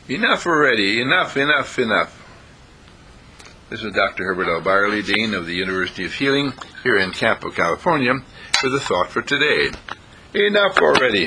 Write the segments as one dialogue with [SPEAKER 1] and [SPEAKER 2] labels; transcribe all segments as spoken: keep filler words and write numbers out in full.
[SPEAKER 1] Enough already. Enough, enough, enough. This is Doctor Herbert L. Byerly, Dean of the University of Healing here in Campo, California, with a thought for today. Enough already.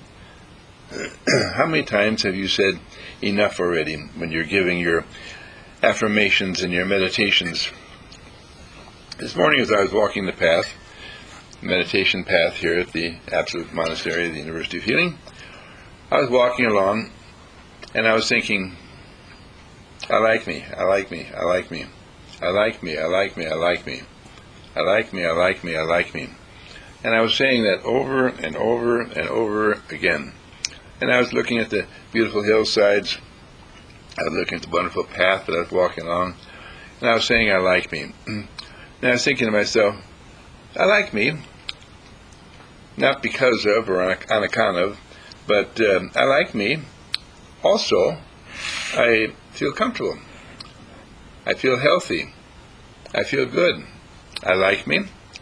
[SPEAKER 1] How many times have you said enough already when you're giving your affirmations and your meditations? This morning as I was walking the path, meditation path here at the Absolute Monastery of the University of Healing, I was walking along and I was thinking, I like me, I like me, I like me, I like me, I like me, I like me, I like me, I like me, I like me. And I was saying that over and over and over again. And I was looking at the beautiful hillsides, I was looking at the wonderful path that I was walking along, and I was saying, I like me. And I was thinking to myself, I like me, not because of or on account of, but um, I like me. Also, I feel comfortable. I feel healthy. I feel good. I like me.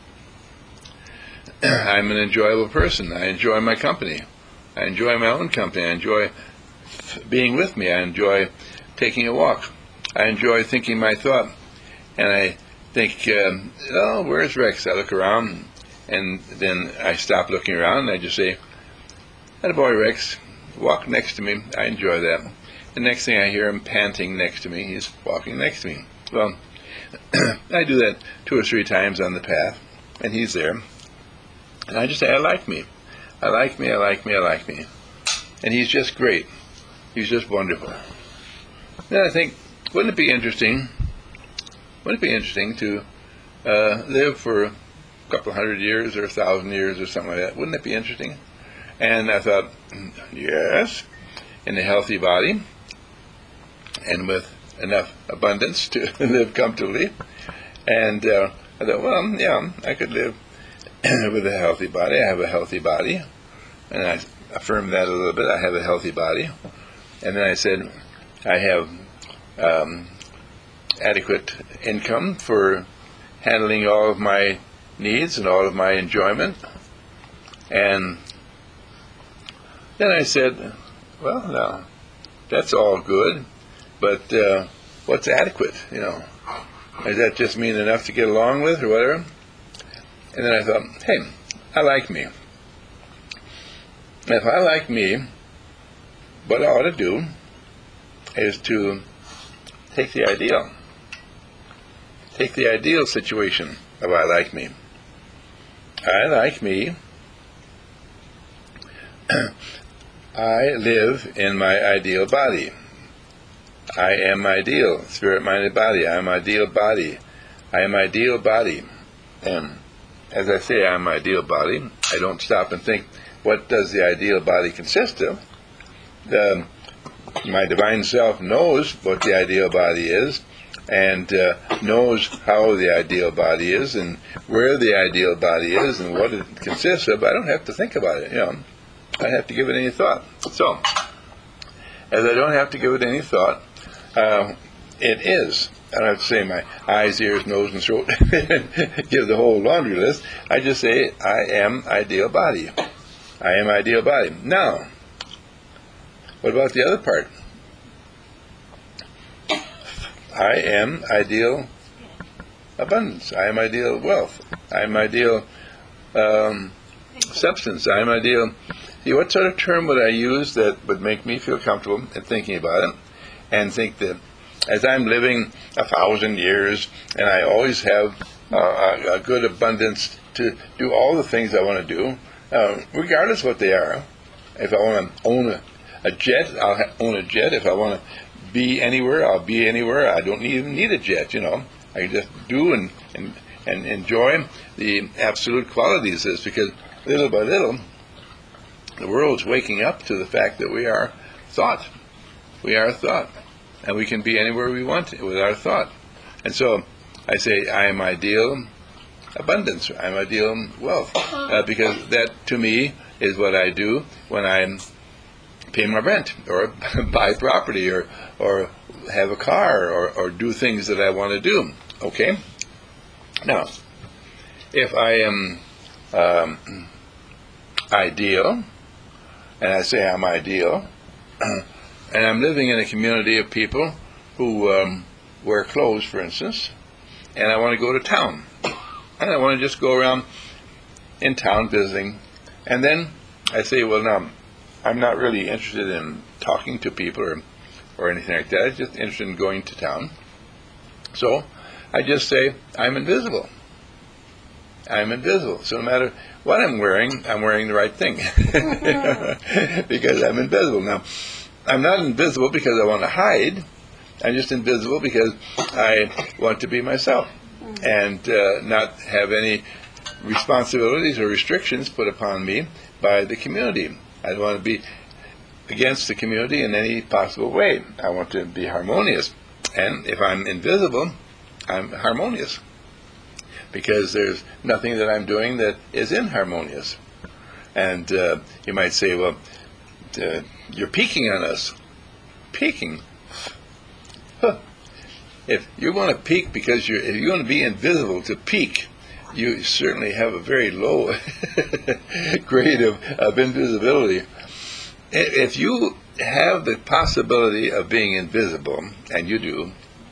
[SPEAKER 1] I'm an enjoyable person. I enjoy my company. I enjoy my own company. I enjoy being with me. I enjoy taking a walk. I enjoy thinking my thought. And I think, um, oh, where's Rex? I look around, and then I stop looking around, and I just say, attaboy, Rex. Walk next to me. I enjoy that. The next thing I hear him panting next to me, he's walking next to me. Well, I do that two or three times on the path, and he's there. And I just say, I like me. I like me, I like me, I like me. And he's just great. He's just wonderful. Then I think, wouldn't it be interesting, wouldn't it be interesting to uh, live for a couple hundred years or a thousand years or something like that? Wouldn't it be interesting? And I thought, yes, in a healthy body and with enough abundance to live comfortably. And uh, I thought, well, yeah, I could live with a healthy body. I have a healthy body. And I affirmed that a little bit. I have a healthy body. And then I said, I have um, adequate income for handling all of my needs and all of my enjoyment. And then I said, well, no, that's all good, but uh, what's adequate, you know? Does that just mean enough to get along with or whatever? And then I thought, hey, I like me. If I like me, what I ought to do is to take the ideal. Take the ideal situation of I like me. I like me. I live in my ideal body. I am my ideal spirit-minded body. I am my ideal body. I am my ideal body. And as I say, I am my ideal body. I don't stop and think, what does the ideal body consist of? The, my divine self knows what the ideal body is, and uh, knows how the ideal body is, and where the ideal body is, and what it consists of. I don't have to think about it, you know. I don't have to give it any thought. So, as I don't have to give it any thought, uh, it is. I don't have to say my eyes, ears, nose, and throat, give the whole laundry list. I just say, I am ideal body. I am ideal body. Now, what about the other part? I am ideal abundance. I am ideal wealth. I am ideal um, substance. I am ideal. See, what sort of term would I use that would make me feel comfortable in thinking about it, and think that as I'm living a thousand years and I always have uh, a, a good abundance to do all the things I want to do, uh, regardless of what they are. If I want to own a, a jet, I'll ha- own a jet. If I want to be anywhere, I'll be anywhere. I don't even need a jet, you know. I can just do and, and, and enjoy the absolute qualities of this, because little by little, the world's waking up to the fact that we are thought. We are thought. And we can be anywhere we want with our thought. And so I say, I am ideal abundance. I am ideal wealth. Uh, because that, to me, is what I do when I'm paying my rent, or buy property, or or have a car, or, or do things that I want to do. Okay? Now, if I am um, ideal, and I say I'm ideal, and I'm living in a community of people who um, wear clothes, for instance, and I want to go to town, and I want to just go around in town visiting, and then I say, well, now, I'm not really interested in talking to people or, or anything like that. I'm just interested in going to town. So I just say, I'm invisible. I'm invisible. So no matter what I'm wearing, I'm wearing the right thing. Because I'm invisible. Now, I'm not invisible because I want to hide. I'm just invisible because I want to be myself and uh, not have any responsibilities or restrictions put upon me by the community. I don't want to be against the community in any possible way. I want to be harmonious. And if I'm invisible, I'm harmonious. Because there's nothing that I'm doing that is inharmonious. And uh, you might say, well, uh, you're peeking on us. Peeking? Huh. If you want to peek because you're, if you want to be invisible to peek, you certainly have a very low grade of, of invisibility. If you have the possibility of being invisible, and you do,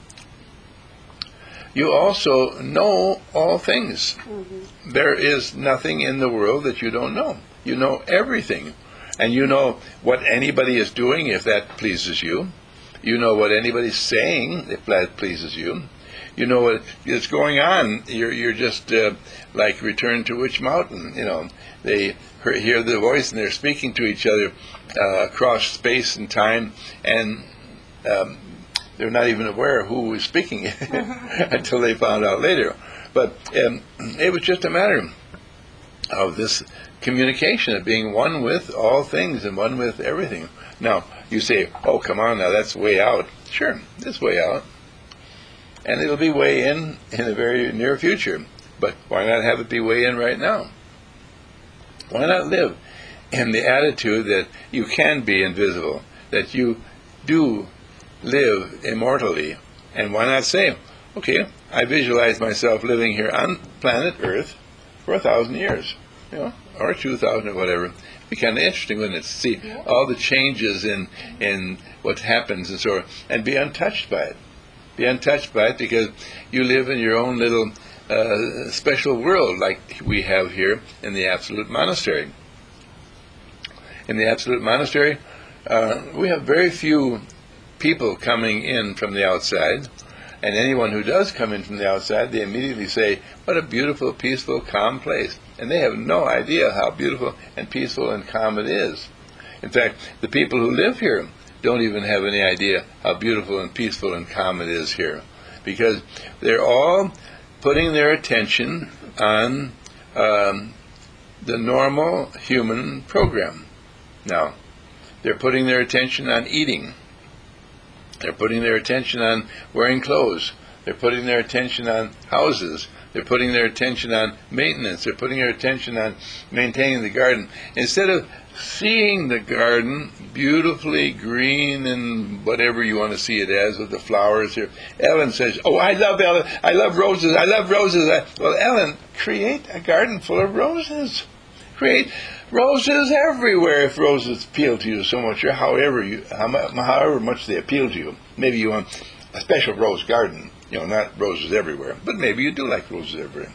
[SPEAKER 1] you also know all things. Mm-hmm. There is nothing in the world that you don't know. You know everything. And you know what anybody is doing if that pleases you. You know what anybody's saying if that pleases you. You know what is going on. You're you're just uh, like Return to Witch Mountain. You know, they hear the voice and they're speaking to each other uh, across space and time, and um, they're not even aware of who was speaking until they found out later. But um, it was just a matter of this communication, of being one with all things and one with everything. Now, you say, oh, come on now, that's way out. Sure, it's way out. And it'll be way in in the very near future. But why not have it be way in right now? Why not live in the attitude that you can be invisible, that you do live immortally? And why not say, okay, I visualize myself living here on planet Earth for a thousand years, you know, or two thousand or whatever. It'd be kind of interesting, wouldn't it, to see all the changes in, in what happens and so on, and be untouched by it. Be untouched by it because you live in your own little uh, special world like we have here in the Absolute Monastery. In the Absolute Monastery, uh, we have very few people coming in from the outside, and anyone who does come in from the outside, they immediately say, what a beautiful, peaceful, calm place. And they have no idea how beautiful and peaceful and calm it is. In fact, the people who live here don't even have any idea how beautiful and peaceful and calm it is here, because they're all putting their attention on um, the normal human program. Now, they're putting their attention on eating. They're putting their attention on wearing clothes. They're putting their attention on houses. They're putting their attention on maintenance. They're putting their attention on maintaining the garden. Instead of seeing the garden beautifully green and whatever you want to see it as with the flowers here. Ellen says, oh, I love Ellen. I love roses. I love roses. I, well, Ellen, create a garden full of roses. Create roses everywhere if roses appeal to you so much, or however, you, however much they appeal to you. Maybe you want a special rose garden, you know, not roses everywhere, but maybe you do like roses everywhere.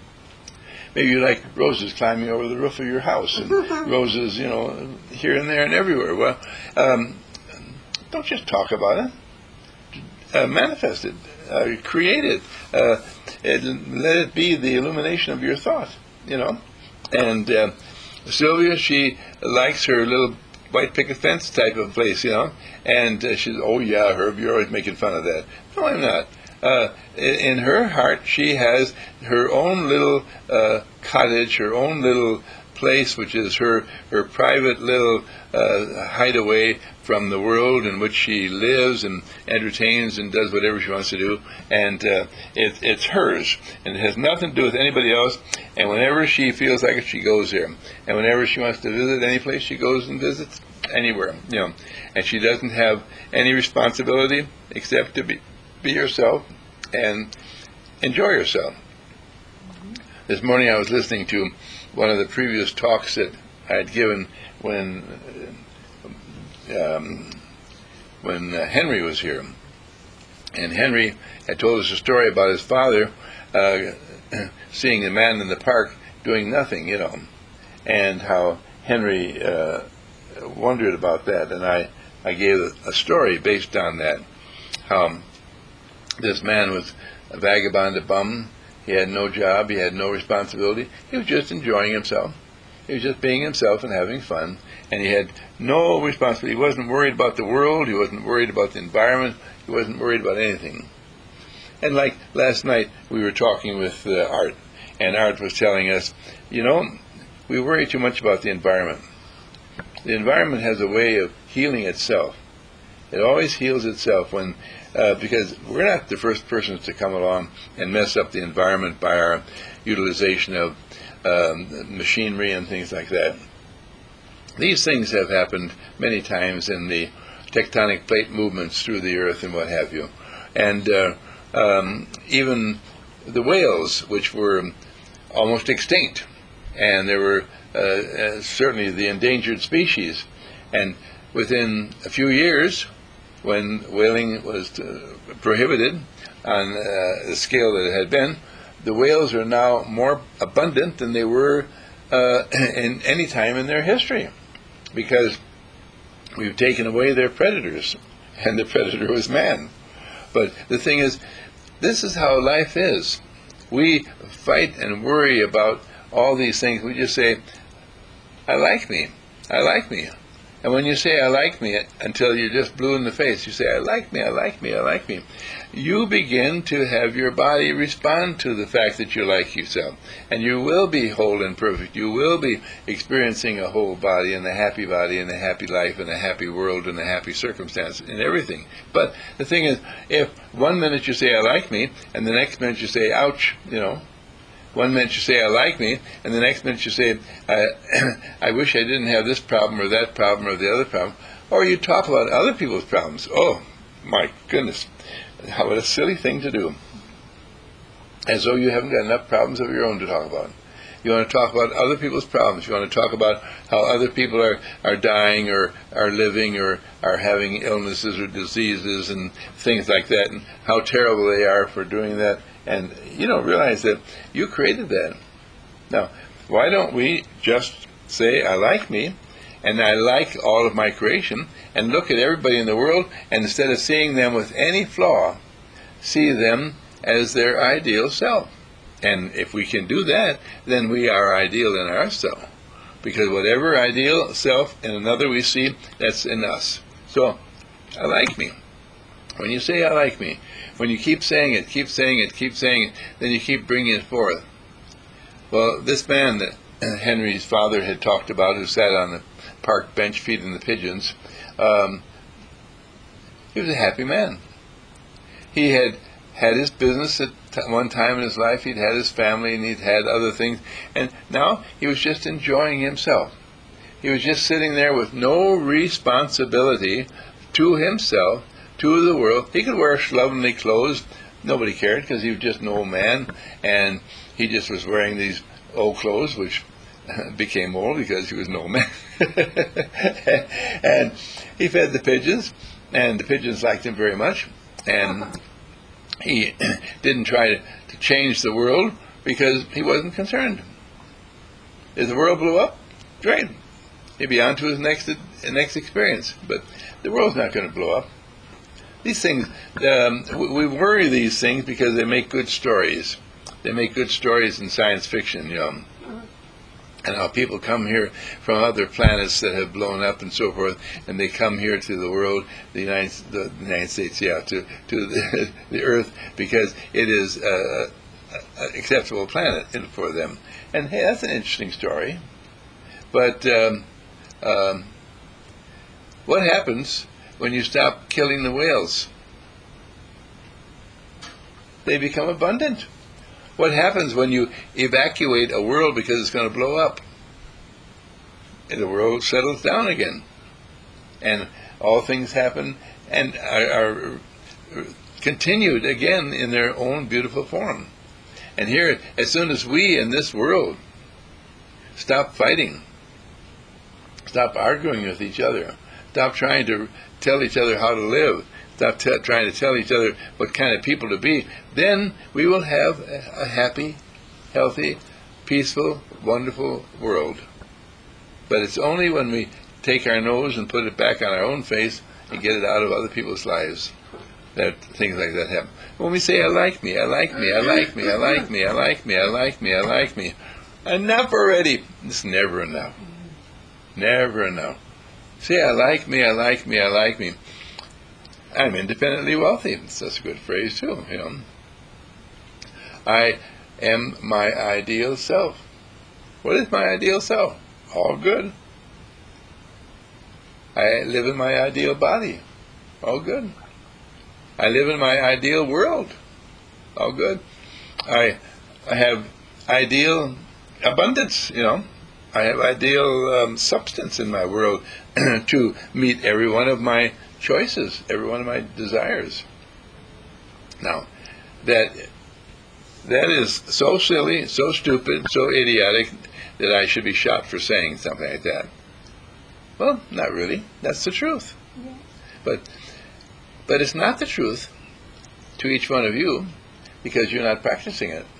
[SPEAKER 1] Maybe you like roses climbing over the roof of your house, and roses, you know, here and there and everywhere. Well, um, don't just talk about it. Uh, manifest it. Uh, create it. Uh, it. Let it be the illumination of your thought, you know. And uh, Sylvia, she likes her little white picket fence type of place, you know. And uh, she's, oh, yeah, Herb, you're always making fun of that. No, I'm not. Uh, in her heart, she has her own little uh, cottage, her own little place, which is her, her private little uh, hideaway from the world in which she lives and entertains and does whatever she wants to do. And uh, it, it's hers, and it has nothing to do with anybody else. And whenever she feels like it, she goes there. And whenever she wants to visit any place, she goes and visits anywhere, you know. And she doesn't have any responsibility except to be be yourself and enjoy yourself. Mm-hmm. This morning I was listening to one of the previous talks that I had given when um, when uh, Henry was here. And Henry had told us a story about his father uh, seeing the man in the park doing nothing, you know, and how Henry uh, wondered about that. And I, I gave a story based on that, how this man was a vagabond, a bum. He had no job, he had no responsibility. He was just enjoying himself. He was just being himself and having fun. And he had no responsibility. He wasn't worried about the world. He wasn't worried about the environment. He wasn't worried about anything. And like last night, we were talking with uh, Art, and Art was telling us, you know, we worry too much about the environment. The environment has a way of healing itself. It always heals itself when, uh, because we're not the first persons to come along and mess up the environment by our utilization of um, machinery and things like that. These things have happened many times in the tectonic plate movements through the earth and what have you. And uh, um, even the whales, which were almost extinct, and there were uh, uh, certainly the endangered species. And within a few years, when whaling was uh, prohibited on uh, the scale that it had been, the whales are now more abundant than they were uh, in any time in their history, because we've taken away their predators, and the predator was man. But the thing is, this is how life is. We fight and worry about all these things. We just say, I like me, I like me. And when you say, I like me, until you're just blue in the face, you say, I like me, I like me, I like me, you begin to have your body respond to the fact that you like yourself. And you will be whole and perfect. You will be experiencing a whole body and a happy body and a happy life and a happy world and a happy circumstance and everything. But the thing is, if one minute you say, I like me, and the next minute you say, ouch, you know, one minute you say, I like me, and the next minute you say, I, I wish I didn't have this problem or that problem or the other problem. Or you talk about other people's problems. Oh, my goodness. How, what a silly thing to do. As though you haven't got enough problems of your own to talk about. You want to talk about other people's problems. You want to talk about how other people are, are dying or are living or are having illnesses or diseases and things like that, and how terrible they are for doing that. And you don't realize that you created that. Now, why don't we just say, I like me, and I like all of my creation, and look at everybody in the world, and instead of seeing them with any flaw, see them as their ideal self. And if we can do that, then we are ideal in ourselves. Because whatever ideal self in another we see, that's in us. So, I like me. When you say, I like me, when you keep saying it, keep saying it, keep saying it, then you keep bringing it forth. Well, this man that Henry's father had talked about, who sat on the park bench feeding the pigeons, um, he was a happy man. He had had his business at one time in his life, he'd had his family, and he'd had other things, and now he was just enjoying himself. He was just sitting there with no responsibility to himself, to the world. He could wear slovenly clothes. Nobody cared, because he was just an old man, and he just was wearing these old clothes, which became old because he was an old man. And he fed the pigeons, and the pigeons liked him very much, and he didn't try to, to change the world because he wasn't concerned. If the world blew up, great. He'd be on to his next, next experience. But the world's not going to blow up. These things, um, we worry these things because they make good stories. They make good stories in science fiction, you know. And how people come here from other planets that have blown up and so forth, and they come here to the world, the United, the United States, yeah, to to the, the Earth, because it is a, an acceptable planet for them. And hey, that's an interesting story. But um, um, what happens when you stop killing the whales? They become abundant. What happens when you evacuate a world because it's going to blow up? And the world settles down again. And all things happen and are, are continued again in their own beautiful form. And here, as soon as we in this world stop fighting, stop arguing with each other, stop trying to tell each other how to live, stop t- trying to tell each other what kind of people to be, then we will have a, a happy, healthy, peaceful, wonderful world. But it's only when we take our nose and put it back on our own face and get it out of other people's lives that things like that happen. When we say, I like me, I like me, I like me, I like me, I like me, I like me, I like me, enough already. It's never enough. Never enough. Say, I like me, I like me, I like me. I'm independently wealthy. That's a good phrase, too, you know. I am my ideal self. What is my ideal self? All good. I live in my ideal body. All good. I live in my ideal world. All good. I I have ideal abundance, you know. I have ideal um, substance in my world to meet every one of my choices, every one of my desires. Now, that that is so silly, so stupid, so idiotic that I should be shot for saying something like that. Well, not really. That's the truth. Yeah. But but it's not the truth to each one of you because you're not practicing it.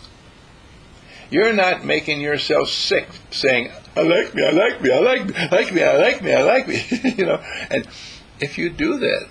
[SPEAKER 1] You're not making yourself sick saying, I like me, I like me, I like me, I like me, I like me, I like me. You know, and if you do that,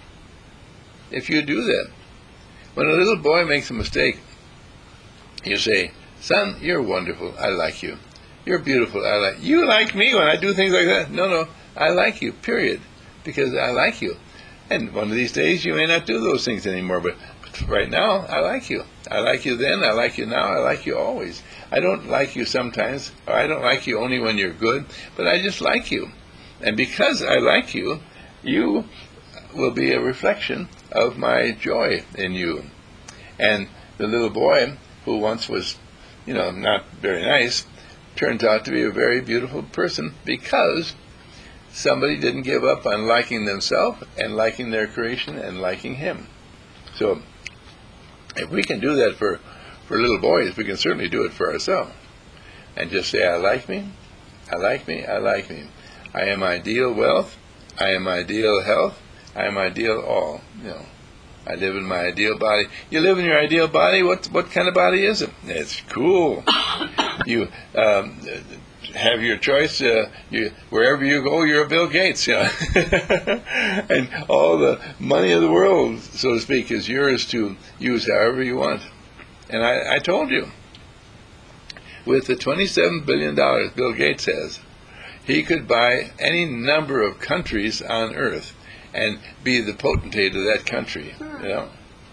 [SPEAKER 1] if you do that, when a little boy makes a mistake, you say, son, you're wonderful, I like you. You're beautiful, I like you. You like me when I do things like that? No, no, I like you, period, because I like you. And one of these days you may not do those things anymore, but right now, I like you. I like you then, I like you now, I like you always. I don't like you sometimes, or I don't like you only when you're good, but I just like you. And because I like you, you will be a reflection of my joy in you. And the little boy who once was, you know, not very nice, turns out to be a very beautiful person because somebody didn't give up on liking themselves and liking their creation and liking him. So if we can do that for, for little boys, we can certainly do it for ourselves. And just say, I like me, I like me, I like me. I am ideal wealth, I am ideal health, I am ideal all. You know, I live in my ideal body. You live in your ideal body? What what kind of body is it? It's cool. You um, have your choice. Uh, you, wherever you go, you're a Bill Gates. You know? And all the money of the world, so to speak, is yours to use however you want. And I, I told you, with the twenty-seven billion dollars Bill Gates has, he could buy any number of countries on Earth and be the potentate of that country. You know,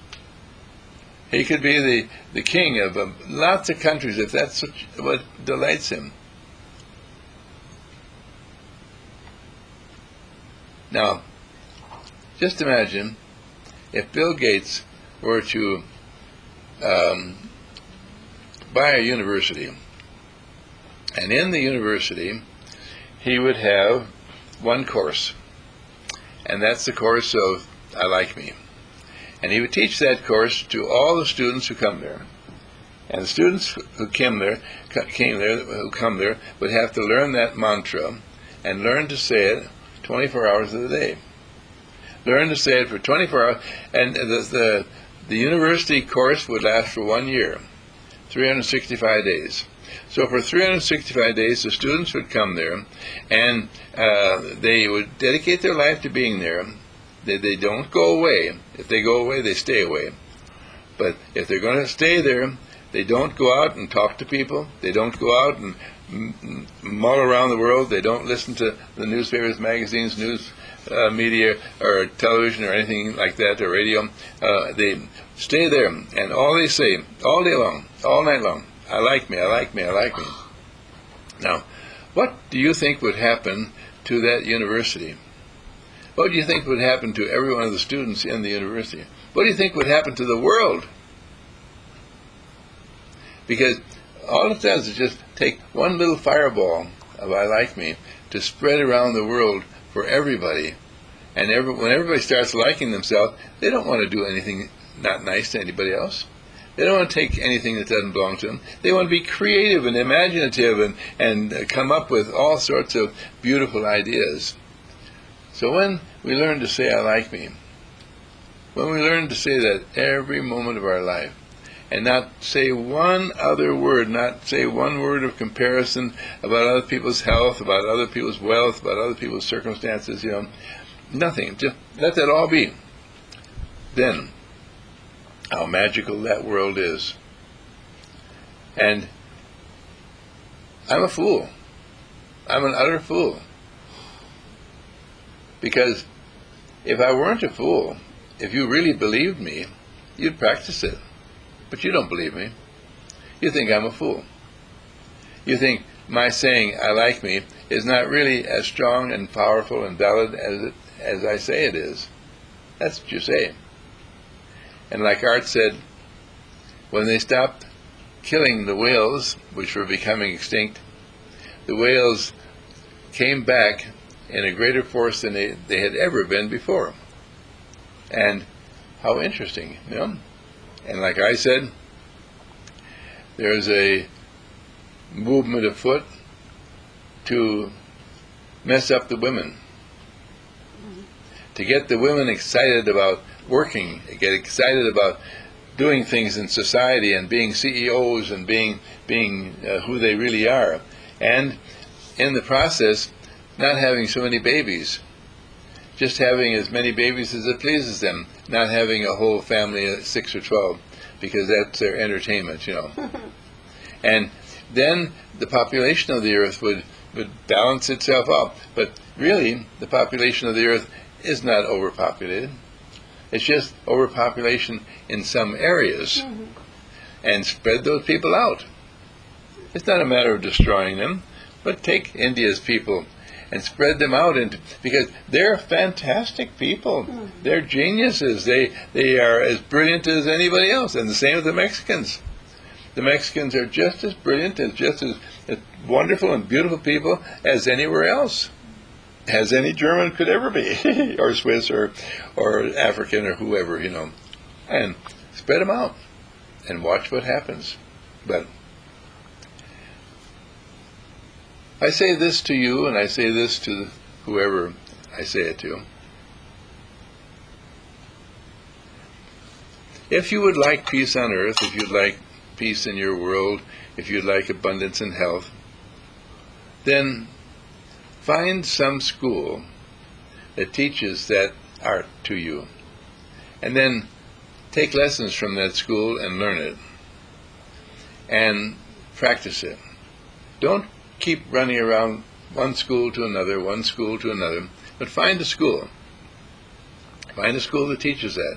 [SPEAKER 1] he could be the, the king of um, lots of countries if that's what, what delights him. Now, just imagine if Bill Gates were to um, buy a university, and in the university he would have one course, and that's the course of I like me. And he would teach that course to all the students who come there. And the students who came there, came there, who come there, would have to learn that mantra and learn to say it twenty-four hours of the day. Learn to say it for twenty-four hours, and the the, the university course would last for one year, three hundred sixty-five days. So for three hundred sixty-five days, the students would come there, and uh, they would dedicate their life to being there. They, they don't go away. If they go away, they stay away. But if they're going to stay there, they don't go out and talk to people. They don't go out and m- mull around the world. They don't listen to the newspapers, magazines, news uh, media, or television, or anything like that, or radio. Uh, they stay there, and all they say, all day long, all night long, I like me, I like me, I like me. Now, what do you think would happen to that university? What do you think would happen to every one of the students in the university? What do you think would happen to the world? Because all it does is just take one little fireball of I like me to spread around the world for everybody. And every, when everybody starts liking themselves, they don't want to do anything not nice to anybody else. They don't want to take anything that doesn't belong to them. They want to be creative and imaginative and, and uh, come up with all sorts of beautiful ideas. So when we learn to say, I like me, when we learn to say that every moment of our life, and not say one other word, not say one word of comparison about other people's health, about other people's wealth, about other people's circumstances, you know, nothing. Just let that all be. Then, how magical that world is. And I'm a fool. I'm an utter fool. Because if I weren't a fool, if you really believed me, you'd practice it. But you don't believe me. You think I'm a fool. You think my saying, I like me, is not really as strong and powerful and valid as it, as I say it is. That's what you say. And like Art said, when they stopped killing the whales, which were becoming extinct, the whales came back in a greater force than they, they had ever been before. And how interesting, you know? And like I said, there's a movement afoot to mess up the women, to get the women excited about working, get excited about doing things in society and being C E Os and being being uh, who they really are, and in the process not having so many babies, just having as many babies as it pleases them, not having a whole family of six or twelve, because that's their entertainment, you know. And then the population of the earth would, would balance itself out. But really, the population of the earth is not overpopulated. It's just overpopulation in some areas. Mm-hmm. And spread those people out. It's not a matter of destroying them, but take India's people and spread them out into, because they're fantastic people. Mm-hmm. They're geniuses. They they are as brilliant as anybody else. And the same with the Mexicans. The Mexicans are just as brilliant, as just as, as wonderful and beautiful people as anywhere else, as any German could ever be, or Swiss, or or African, or whoever, you know. And spread them out and watch what happens. But I say this to you, and I say this to whoever I say it to. If you would like peace on earth, if you'd like peace in your world, if you'd like abundance and health, then find some school that teaches that art to you. And then take lessons from that school and learn it. And practice it. Don't keep running around one school to another, one school to another, but find a school. Find a school that teaches that.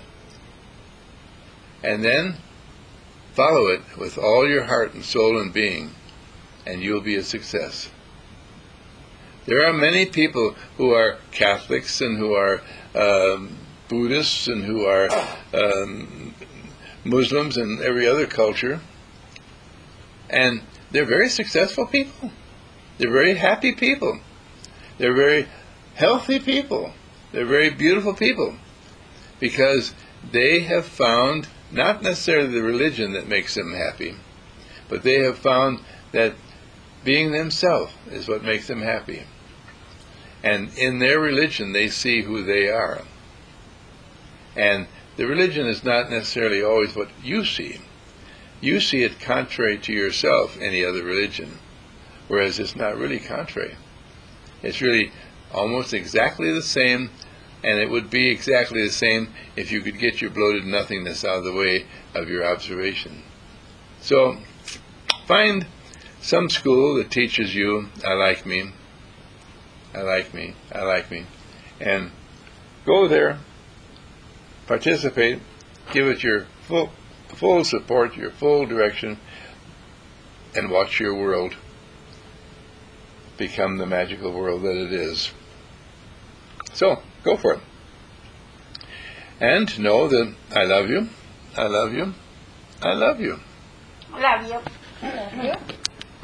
[SPEAKER 1] And then follow it with all your heart and soul and being, and you'll be a success. There are many people who are Catholics and who are um, Buddhists and who are um, Muslims and every other culture, and they're very successful people. They're very happy people. They're very healthy people. They're very beautiful people, because they have found not necessarily the religion that makes them happy, but they have found that being themselves is what makes them happy. And in their religion, they see who they are. And the religion is not necessarily always what you see. You see it contrary to yourself, any other religion, whereas it's not really contrary. It's really almost exactly the same, and it would be exactly the same if you could get your bloated nothingness out of the way of your observation. So, find some school that teaches you, I like me, I like me, I like me, and go there, participate, give it your full, full support, your full direction, and watch your world become the magical world that it is. So, go for it. And know that I love you, I love you, I love you.
[SPEAKER 2] Love you. I love you.